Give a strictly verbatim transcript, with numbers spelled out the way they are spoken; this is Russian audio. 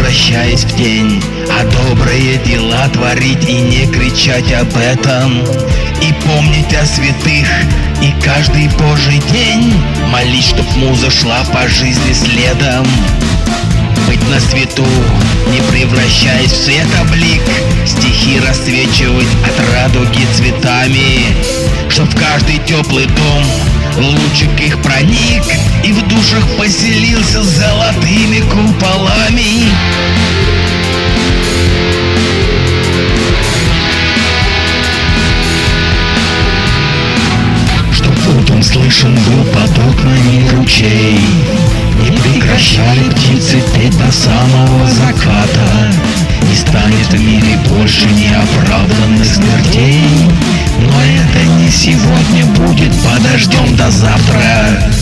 превращаясь в тень, а добрые дела творить и не кричать об этом, и помнить о святых, и каждый божий день молить, чтоб муза шла по жизни следом. Быть на свету, не превращаясь в светоблик, стихи расцвечивать от радуги цветами, чтоб в каждый теплый дом лучик их проник и в душах поселился золотыми куполами. Чтоб утром слышен был под окнами ручей, не прекращали птицы петь до самого заката. Не станет в мире больше неоправданных смертей, но это не сегодня будет, подождем до завтра.